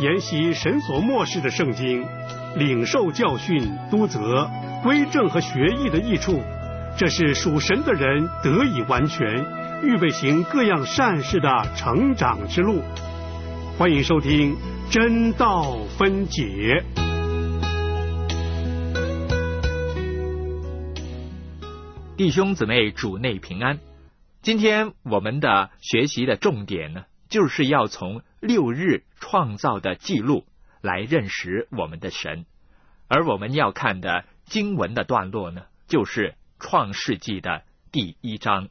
研习神所默示的圣经，领受教训、督责、归正和学艺的益处，这是属神的人得以完全，预备行各样善事的成长之路。欢迎收听真道分解。 弟兄姊妹，主内平安。今天我们的学习的重点呢，就是要从6日创造的记录来认识我们的神。而我们要看的经文的段落呢，就是创世纪的第1章。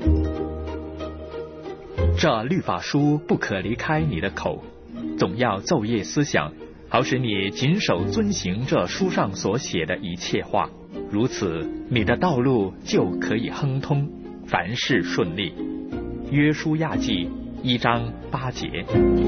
这律法书不可离开你的口，总要昼夜思想，好使你谨守遵行这书上所写的一切话，如此你的道路就可以亨通，凡事顺利。约书亚记1章8节。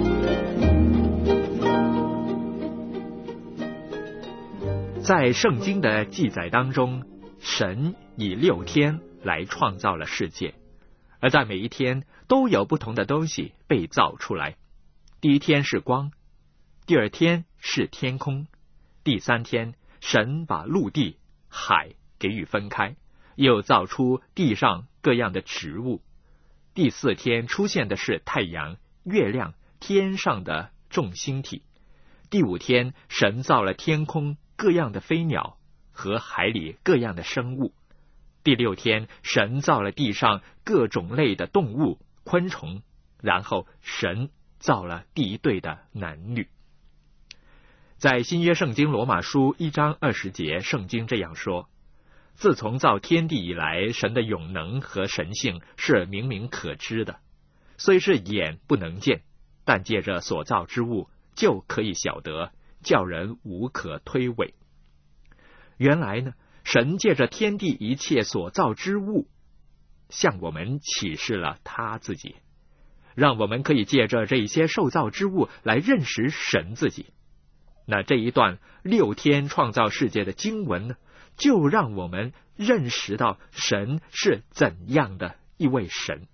在圣经的记载当中，神以6天来创造了世界，而在每一天都有不同的东西被造出来。第1天是光，第2天是天空，第3天神把陆地、海给予分开，又造出地上各样的植物。第4天出现的是太阳、月亮、天上的众星体。第5天神造了天空各样的飞鸟和海里各样的生物。第6天神造了地上各种类的动物、昆虫，然后神造了第一对的男女。在新约圣经罗马书1章20节，圣经这样说：自从造天地以来，神的永能和神性是明明可知的，虽是眼不能见，但借着所造之物就可以晓得，叫人无可推诿。原来呢，神借着天地一切所造之物，向我们启示了他自己，让我们可以借着这些受造之物来认识神自己。那这一段6天创造世界的经文呢，就让我们认识到神是怎样的一位神。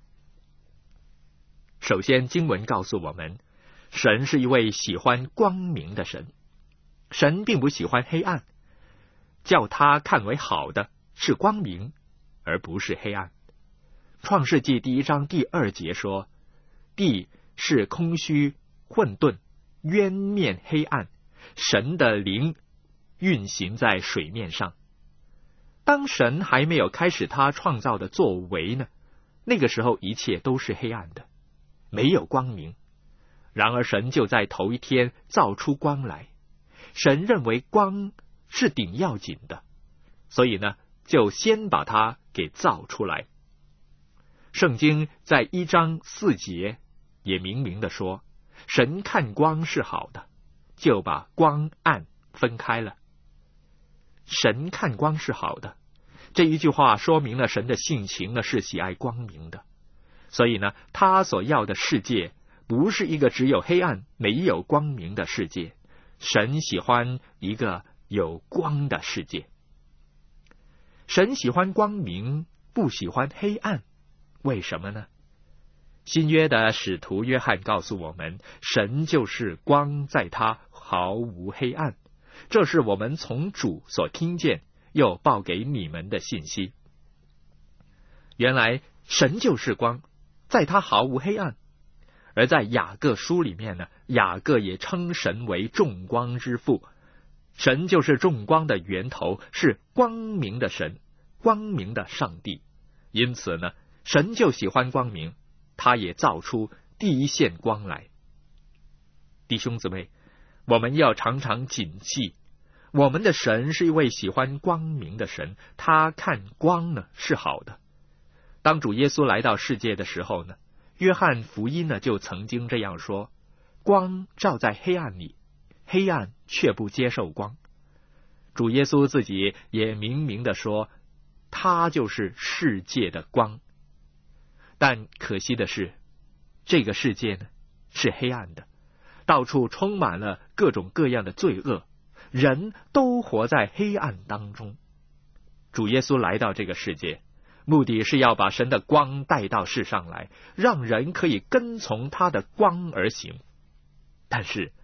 首先，经文告诉我们，神是一位喜欢光明的神，神并不喜欢黑暗，叫他看为好的是光明，而不是黑暗。创世纪第1章第2节说，地是空虚、混沌、渊面黑暗，神的灵运行在水面上。当神还没有开始他创造的作为呢，那个时候一切都是黑暗的，没有光明。然而神就在头一天造出光来，神认为光是顶要紧的，所以呢，就先把它给造出来。圣经在1章4节也明明的说，神看光是好的，就把光暗分开了。神看光是好的，这一句话说明了神的性情呢是喜爱光明的，所以呢，他所要的世界不是一个只有黑暗没有光明的世界，神喜欢一个有光的世界。神喜欢光明，不喜欢黑暗，为什么呢？新约的使徒约翰告诉我们，神就是光，在他毫无黑暗，这是我们从主所听见又报给你们的信息。原来神就是光，在他毫无黑暗。而在雅各书里面呢，雅各也称神为众光之父，神就是众光的源头，是光明的神，光明的上帝。因此呢，神就喜欢光明，他也造出第一线光来。弟兄姊妹，我们要常常谨记，我们的神是一位喜欢光明的神，他看光呢是好的。当主耶稣来到世界的时候呢，约翰福音呢就曾经这样说，光照在黑暗里，黑暗却不接受光。主耶稣自己也明明的说，他就是世界的光。但可惜的是，这个世界呢是黑暗的，到处充满了各种各样的罪恶，人都活在黑暗当中。主耶稣来到这个世界，目的是要把神的光带到世上来，让人可以跟从他的光而行。但是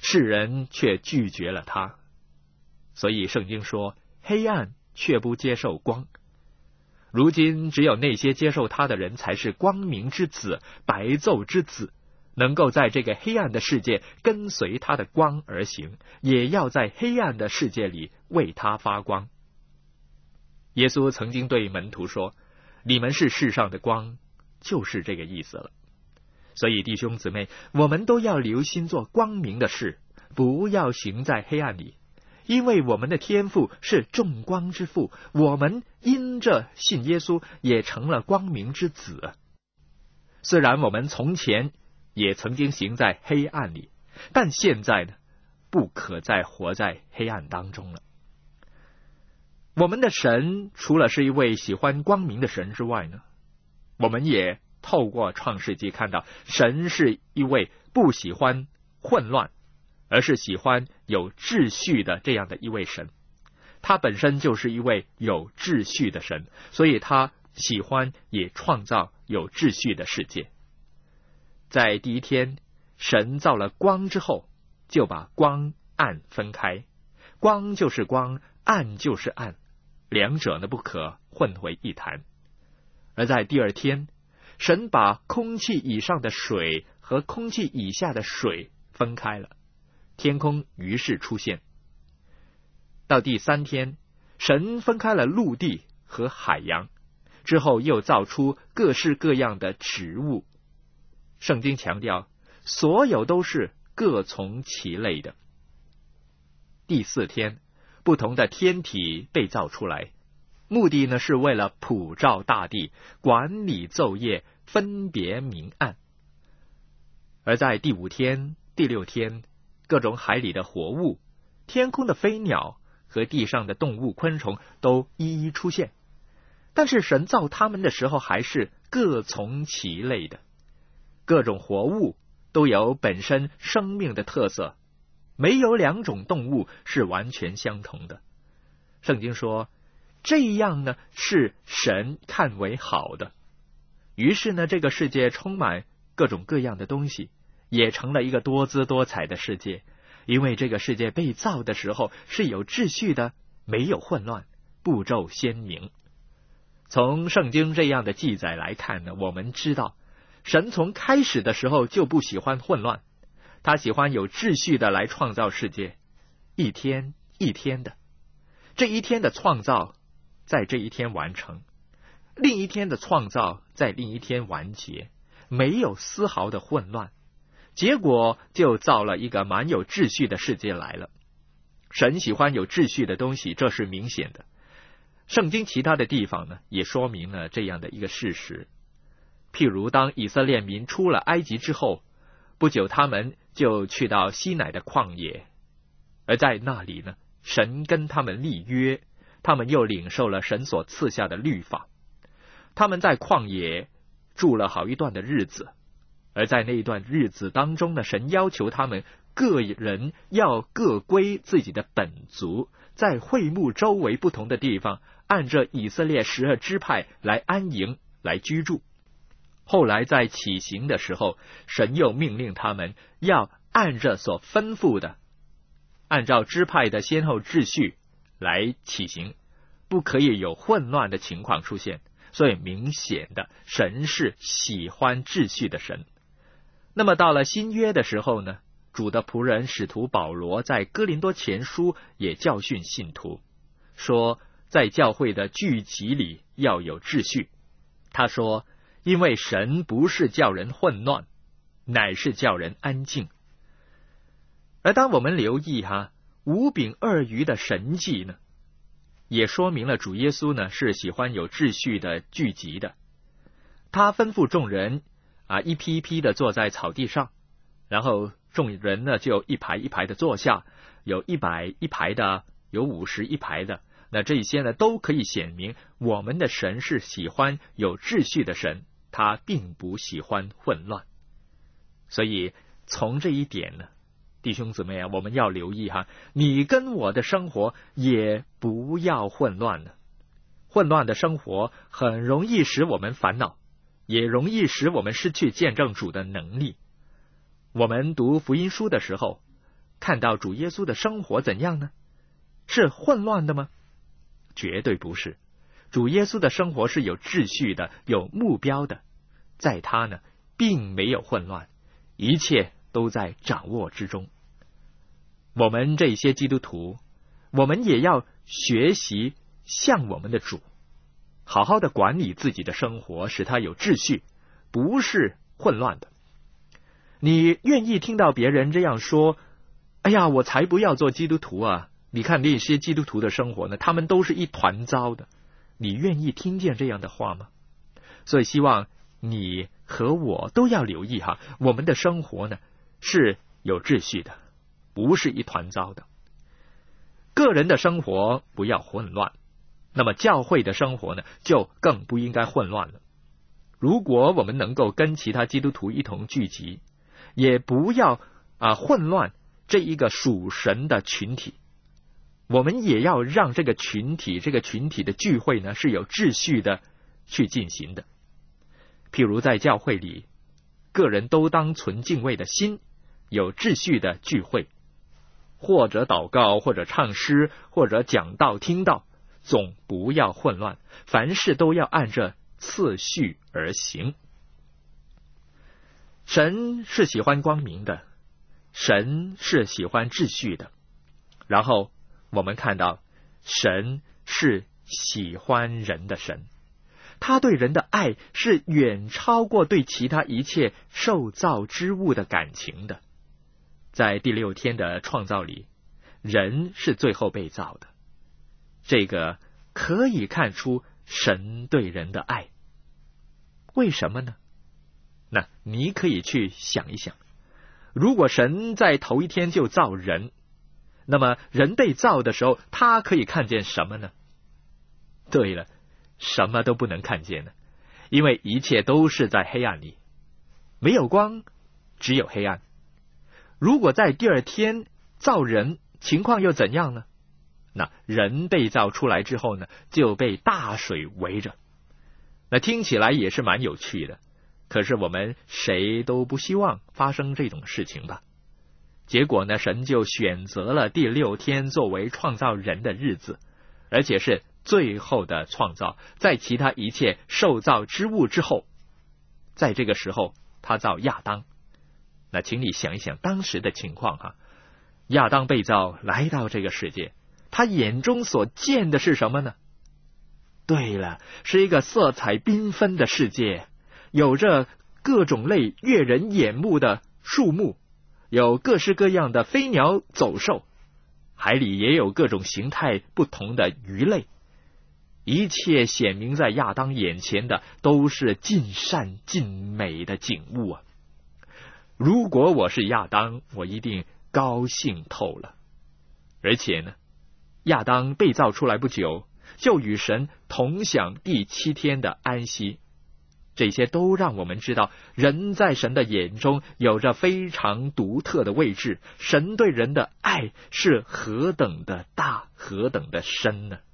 世人却拒绝了他。所以圣经说，黑暗却不接受光。如今只有那些接受他的人才是光明之子，白昼之子，能够在这个黑暗的世界跟随他的光而行，也要在黑暗的世界里为他发光。耶稣曾经对门徒说，你们是世上的光，就是这个意思了。所以弟兄姊妹，我们都要留心做光明的事，不要行在黑暗里，因为我们的天父是众光之父，我们因着信耶稣也成了光明之子。虽然我们从前也曾经行在黑暗里，但现在呢，不可再活在黑暗当中了。我们的神除了是一位喜欢光明的神之外呢，我们也透过创世纪看到，神是一位不喜欢混乱，而是喜欢有秩序的这样的一位神。他本身就是一位有秩序的神，所以他喜欢也创造有秩序的世界。在第一天，神造了光之后，就把光暗分开，光就是光，暗就是暗，两者呢不可混为一谈。而在第二天，神把空气以上的水和空气以下的水分开了，天空于是出现。到第三天，神分开了陆地和海洋，之后又造出各式各样的植物。圣经强调，所有都是各从其类的。第四天，不同的天体被造出来，目的呢是为了普照大地，管理昼夜，分别明暗。而在第五天、第六天，各种海里的活物、天空的飞鸟和地上的动物昆虫都一一出现。但是神造他们的时候还是各从其类的，各种活物都有本身生命的特色，没有两种动物是完全相同的。圣经说，这样呢是神看为好的。于是呢，这个世界充满各种各样的东西，也成了一个多姿多彩的世界。因为这个世界被造的时候是有秩序的，没有混乱，步骤鲜明。从圣经这样的记载来看呢，我们知道神从开始的时候就不喜欢混乱，他喜欢有秩序的来创造世界，一天一天的。这一天的创造在这一天完成，另一天的创造在另一天完结，没有丝毫的混乱，结果就造了一个蛮有秩序的世界来了。神喜欢有秩序的东西，这是明显的。圣经其他的地方呢，也说明了这样的一个事实。譬如当以色列民出了埃及之后，不久他们就去到西乃的旷野，而在那里呢，神跟他们立约，他们又领受了神所赐下的律法。他们在旷野住了好一段的日子，而在那一段日子当中呢，神要求他们个人要各归自己的本族，在会幕周围不同的地方，按着以色列12支派来安营，来居住。后来在起行的时候，神又命令他们要按着所吩咐的，按照支派的先后秩序来起行，不可以有混乱的情况出现。所以明显的，神是喜欢秩序的神。那么到了新约的时候呢，主的仆人使徒保罗在哥林多前书也教训信徒，说在教会的聚集里要有秩序。他说，因为神不是叫人混乱，乃是叫人安静。而当我们留意5饼2鱼的神迹呢，也说明了主耶稣呢是喜欢有秩序的聚集的。他吩咐众人一批一批的坐在草地上，然后众人呢就一排一排的坐下，有100一排的，有50一排的。那这些呢都可以显明我们的神是喜欢有秩序的神，他并不喜欢混乱。所以从这一点呢，弟兄姊妹我们要留意你跟我的生活也不要混乱了。混乱的生活很容易使我们烦恼，也容易使我们失去见证主的能力。我们读福音书的时候， 看到主耶稣的生活怎样呢？是混乱的吗？绝对不是。主耶稣的生活是有秩序的，有目标的，在他呢，并没有混乱，一切都在掌握之中。我们这些基督徒，我们也要学习像我们的主，好好的管理自己的生活，使它有秩序，不是混乱的。你愿意听到别人这样说，哎呀，我才不要做基督徒啊，你看那些基督徒的生活呢，他们都是一团糟的，你愿意听见这样的话吗？所以希望你和我都要留意哈，我们的生活呢是有秩序的，不是一团糟的。个人的生活不要混乱，那么教会的生活呢就更不应该混乱了。如果我们能够跟其他基督徒一同聚集，也不要混乱这一个属神的群体，我们也要让这个群体的聚会呢是有秩序的去进行的。譬如在教会里，个人都当存敬畏的心，有秩序的聚会，或者祷告，或者唱诗，或者讲道听道，总不要混乱，凡事都要按着次序而行。神是喜欢光明的，神是喜欢秩序的。然后我们看到，神是喜欢人的神，他对人的爱是远超过对其他一切受造之物的感情的。在第6天的创造里，人是最后被造的，这个可以看出神对人的爱。为什么呢？那你可以去想一想，如果神在头1天就造人，那么人被造的时候，他可以看见什么呢？对了，什么都不能看见呢，因为一切都是在黑暗里，没有光，只有黑暗。如果在第2天造人，情况又怎样呢？那人被造出来之后呢，就被大水围着。那听起来也是蛮有趣的，可是我们谁都不希望发生这种事情吧。结果呢，神就选择了第6天作为创造人的日子，而且是最后的创造，在其他一切受造之物之后。在这个时候他造亚当。那请你想一想当时的情况哈，亚当被造来到这个世界，他眼中所见的是什么呢？对了，是一个色彩缤纷的世界，有着各种类悦人眼目的树木，有各式各样的飞鸟走兽，海里也有各种形态不同的鱼类。一切显明在亚当眼前的都是尽善尽美的景物啊！如果我是亚当，我一定高兴透了。而且呢，亚当被造出来不久，就与神同享第7天的安息。这些都让我们知道，人在神的眼中有着非常独特的位置，神对人的爱是何等的大，何等的深呢？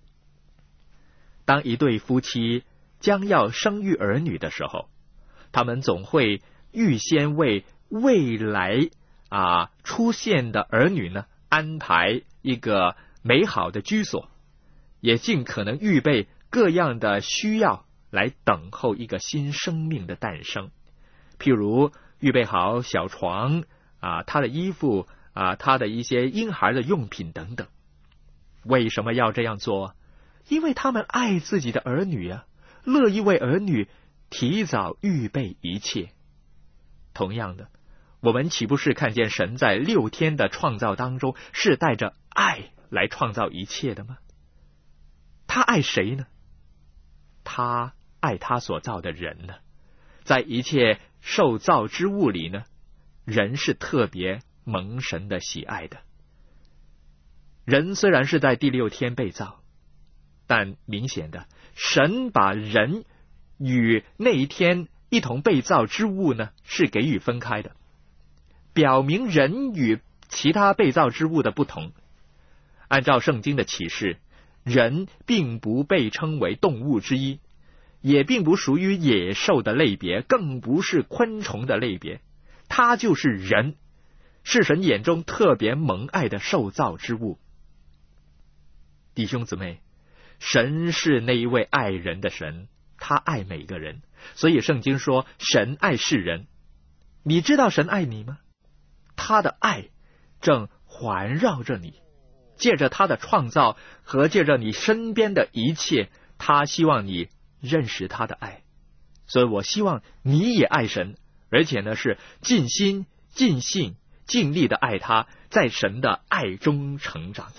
当一对夫妻将要生育儿女的时候，他们总会预先为未来出现的儿女呢安排一个美好的居所，也尽可能预备各样的需要来等候一个新生命的诞生。譬如预备好小床他的衣服他的一些婴孩的用品等等。为什么要这样做？因为他们爱自己的儿女乐意为儿女提早预备一切。同样的，我们岂不是看见神在6天的创造当中是带着爱来创造一切的吗？他爱谁呢？他爱他所造的人呢。在一切受造之物里呢，人是特别蒙神的喜爱的。人虽然是在第6天被造，但明显的，神把人与那一天一同被造之物呢是给予分开的，表明人与其他被造之物的不同。按照圣经的启示，人并不被称为动物之一，也并不属于野兽的类别，更不是昆虫的类别，他就是人， 是神眼中特别蒙爱的受造之物。弟兄姊妹，神是那一位爱人的神，他爱每个人，所以圣经说神爱世人。你知道神爱你吗？他的爱正环绕着你，借着他的创造和借着你身边的一切，他希望你认识他的爱。所以我希望你也爱神，而且呢是尽心尽性尽力的爱他，在神的爱中成长。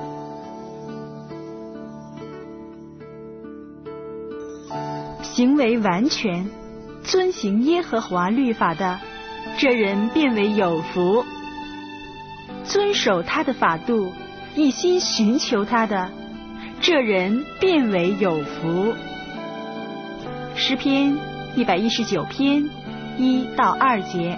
行为完全，遵行耶和华律法的，这人便为有福。遵守他的法度，一心寻求他的，这人便为有福。诗篇119篇1到2节。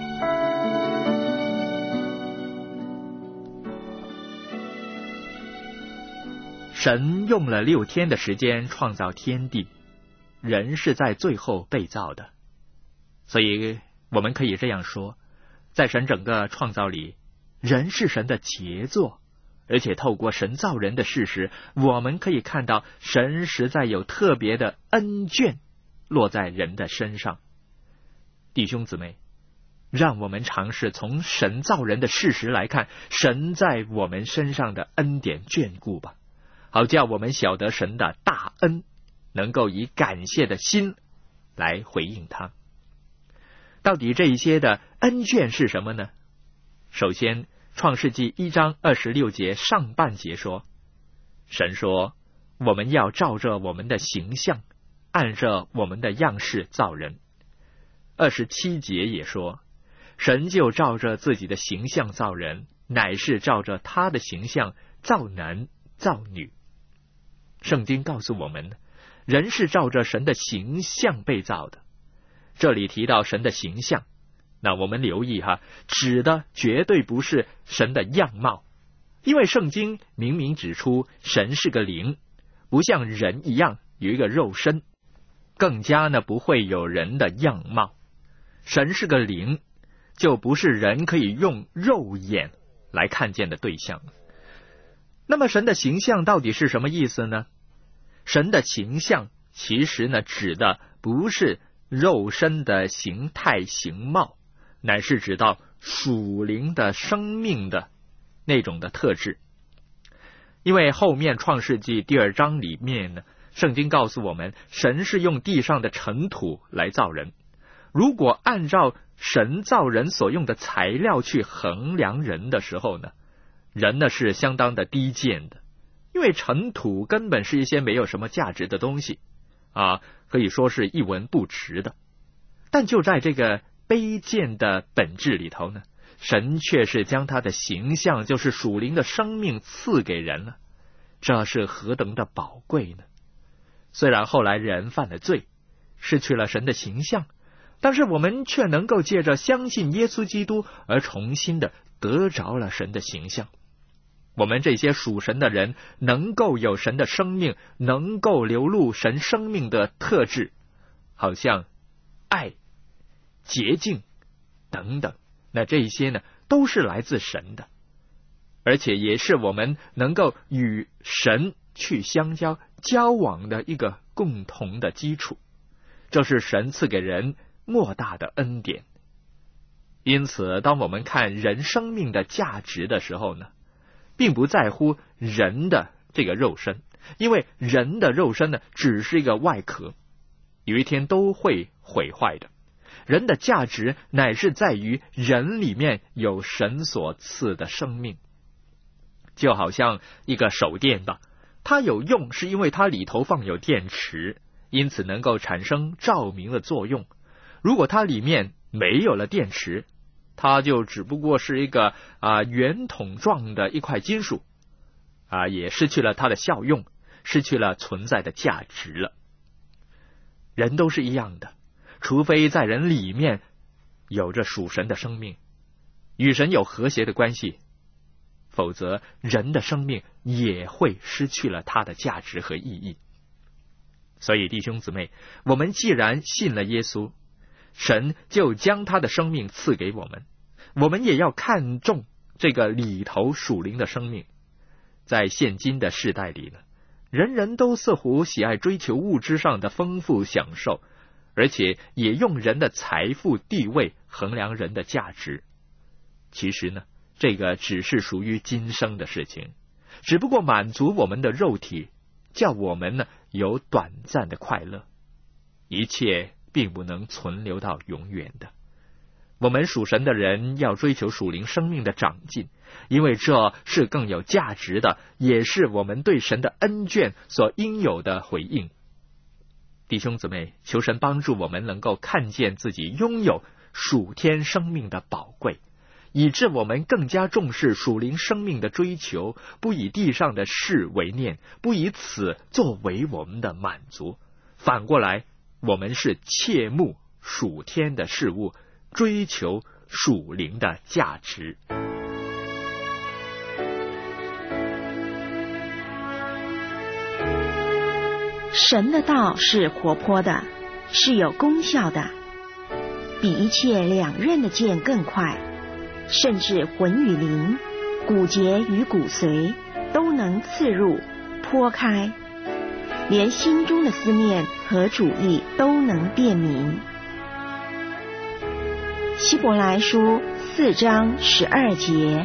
神用了6天的时间创造天地，人是在最后被造的。所以我们可以这样说，在神整个创造里，人是神的杰作，而且透过神造人的事实，我们可以看到神实在有特别的恩眷落在人的身上。弟兄姊妹，让我们尝试从神造人的事实来看神在我们身上的恩典眷顾吧，好叫我们晓得神的大恩，能够以感谢的心来回应他。到底这一些的恩眷是什么呢？首先，创世纪1章26节上半节说，神说我们要照着我们的形象，按着我们的样式造人。27节也说，神就照着自己的形象造人，乃是照着他的形象造男造女。圣经告诉我们，人是照着神的形象被造的。这里提到神的形象，那我们留意指的绝对不是神的样貌，因为圣经明明指出神是个灵，不像人一样有一个肉身，更加呢不会有人的样貌。神是个灵，就不是人可以用肉眼来看见的对象。那么神的形象到底是什么意思呢？神的形象其实呢指的不是肉身的形态形貌，乃是指到属灵的生命的那种的特质。因为后面创世纪第2章里面呢，圣经告诉我们，神是用地上的尘土来造人。如果按照神造人所用的材料去衡量人的时候呢，人呢是相当的低贱的，因为尘土根本是一些没有什么价值的东西可以说是一文不值的。但就在这个卑贱的本质里头呢，神却是将他的形象，就是属灵的生命赐给人了，这是何等的宝贵呢？虽然后来人犯了罪，失去了神的形象，但是我们却能够借着相信耶稣基督而重新的得着了神的形象。我们这些属神的人能够有神的生命，能够流露神生命的特质，好像爱、洁净等等，那这些呢都是来自神的，而且也是我们能够与神去相交交往的一个共同的基础。这是神赐给人莫大的恩典。因此当我们看人生命的价值的时候呢，并不在乎人的这个肉身，因为人的肉身呢只是一个外壳，有一天都会毁坏的。人的价值乃是在于人里面有神所赐的生命。就好像一个手电吧，它有用是因为它里头放有电池，因此能够产生照明的作用。如果它里面没有了电池，它就只不过是一个圆筒状的一块金属也失去了它的效用，失去了存在的价值了。人都是一样的，除非在人里面有着属神的生命，与神有和谐的关系，否则人的生命也会失去了它的价值和意义。所以弟兄姊妹，我们既然信了耶稣，神就将他的生命赐给我们， 我们也要看重这个里头属灵的生命。在现今的世代里呢，人人都似乎喜爱追求物质上的丰富享受，而且也用人的财富地位衡量人的价值。其实呢，这个只是属于今生的事情，只不过满足我们的肉体，叫我们呢有短暂的快乐，一切并不能存留到永远的。我们属神的人要追求属灵生命的长进，因为这是更有价值的，也是我们对神的恩眷所应有的回应。弟兄姊妹，求神帮助我们能够看见自己拥有属天生命的宝贵，以致我们更加重视属灵生命的追求，不以地上的事为念，不以此作为我们的满足。反过来，我们是切慕属天的事物，追求属灵的价值。 神的道是活泼的，是有功效的，比一切两刃的剑更快，甚至魂与灵、骨节与骨髓都能刺入剖开，连心中的思念和主意都能辨明。希伯来书4章12节。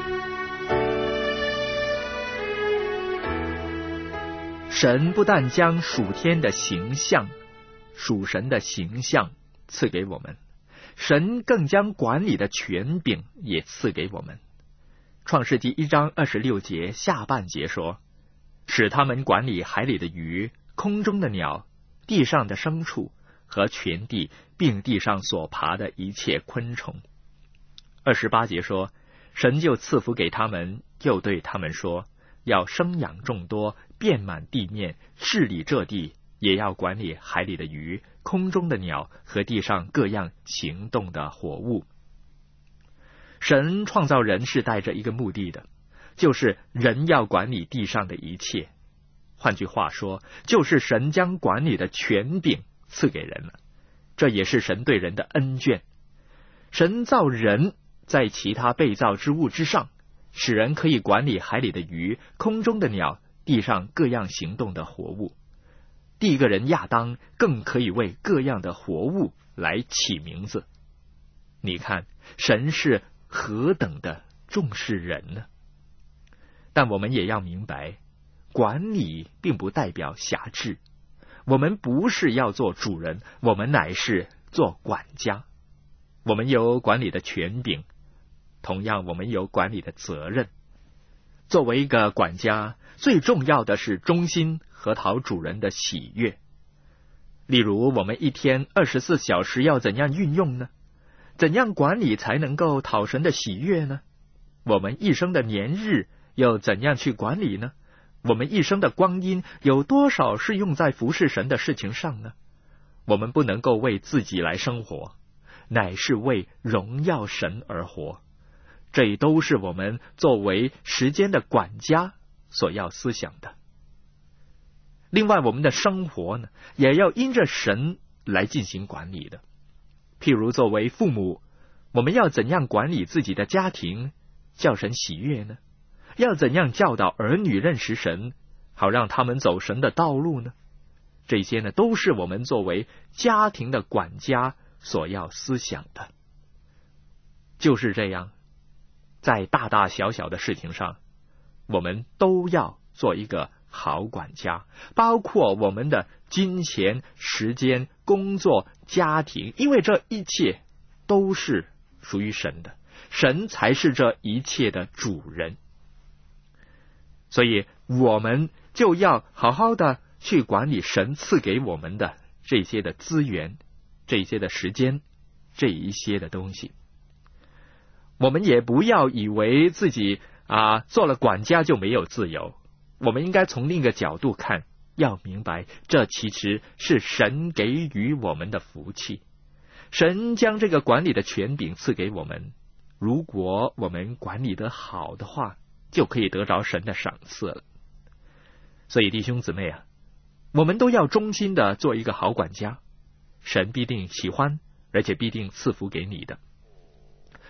神不但将属天的形象、属神的形象赐给我们，神更将管理的权柄也赐给我们。创世纪1章26节下半节说，使他们管理海里的鱼、空中的鸟、地上的牲畜和全地，并地上所爬的一切昆虫。28节说，神就赐福给他们，又对他们说，要生养众多，遍满地面，治理这地，也要管理海里的鱼、空中的鸟和地上各样行动的活物。神创造人是带着一个目的的，就是人要管理地上的一切。换句话说，就是神将管理的权柄赐给人了，这也是神对人的恩眷。神造人在其他被造之物之上，使人可以管理海里的鱼、空中的鸟、地上各样行动的活物。第一个人亚当更可以为各样的活物来起名字。你看，神是何等的重视人呢？但我们也要明白，管理并不代表辖制。我们不是要做主人，我们乃是做管家。我们有管理的权柄，同样我们有管理的责任。作为一个管家，最重要的是忠心和讨主人的喜悦。例如，我们一天24小时要怎样运用呢？怎样管理才能够讨神的喜悦呢？我们一生的年日又怎样去管理呢？我们一生的光阴有多少是用在服侍神的事情上呢？我们不能够为自己来生活，乃是为荣耀神而活。这都是我们作为时间的管家所要思想的。另外，我们的生活呢，也要因着神来进行管理的。譬如作为父母，我们要怎样管理自己的家庭，叫神喜悦呢？要怎样教导儿女认识神，好让他们走神的道路呢？这些呢，都是我们作为家庭的管家所要思想的。就是这样，在大大小小的事情上，我们都要做一个好管家，包括我们的金钱、时间、工作、家庭，因为这一切都是属于神的，神才是这一切的主人。所以我们就要好好的去管理神赐给我们的这些的资源、这些的时间、这一些的东西。我们也不要以为自己做了管家就没有自由。我们应该从另一个角度看，要明白这其实是神给予我们的福气。神将这个管理的权柄赐给我们，如果我们管理得好的话，就可以得着神的赏赐了。所以弟兄姊妹我们都要忠心的做一个好管家，神必定喜欢，而且必定赐福给你的。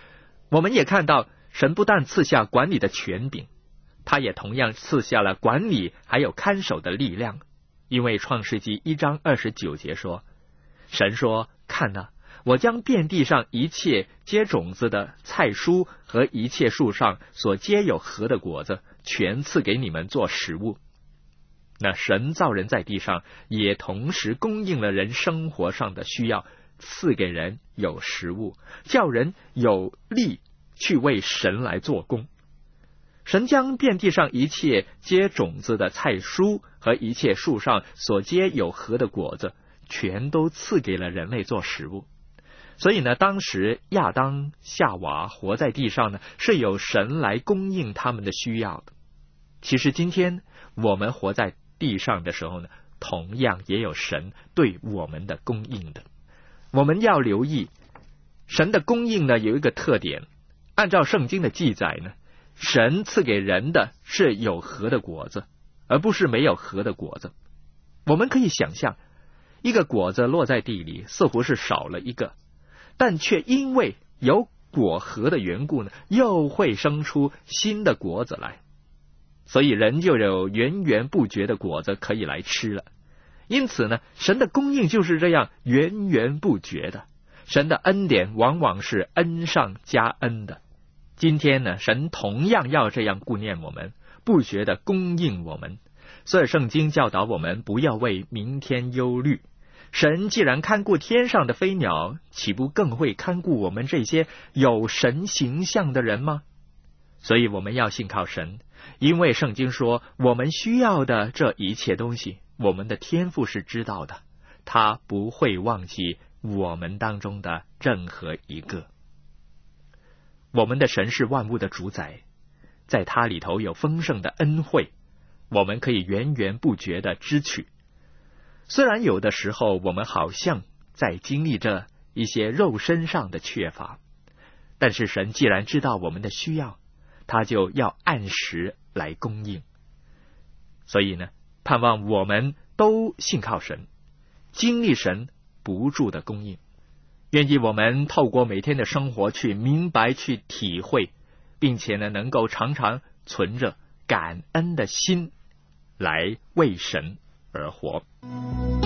我们也看到，神不但赐下管理的权柄，他也同样赐下了管理还有看守的力量。因为创世纪1章29节说，神说，看哪，我将遍地上一切结种子的菜蔬和一切树上所结有核的果子，全赐给你们做食物。那神造人在地上，也同时供应了人生活上的需要，赐给人有食物，叫人有力去为神来做工。神将遍地上一切结种子的菜蔬和一切树上所结有核的果子，全都赐给了人类做食物。所以呢，当时亚当夏娃活在地上呢，是有神来供应他们的需要的。其实今天我们活在地上的时候呢，同样也有神对我们的供应的。我们要留意，神的供应呢有一个特点，按照圣经的记载呢，神赐给人的是有核的果子，而不是没有核的果子。我们可以想象，一个果子落在地里，似乎是少了一个，但却因为有果核的缘故呢，又会生出新的果子来。所以人就有源源不绝的果子可以来吃了。因此呢，神的供应就是这样源源不绝的。神的恩典往往是恩上加恩的。今天呢，神同样要这样顾念我们，不绝的供应我们。所以圣经教导我们不要为明天忧虑。神既然看顾天上的飞鸟，岂不更会看顾我们这些有神形象的人吗？所以我们要信靠神，因为圣经说，我们需要的这一切东西，我们的天父是知道的，他不会忘记我们当中的任何一个。我们的神是万物的主宰，在他里头有丰盛的恩惠，我们可以源源不绝的支取。虽然有的时候我们好像在经历着一些肉身上的缺乏，但是神既然知道我们的需要，他就要按时来供应。所以呢，盼望我们都信靠神，经历神不住的供应。愿意我们透过每天的生活去明白去体会，并且呢，能够常常存着感恩的心来为神而活。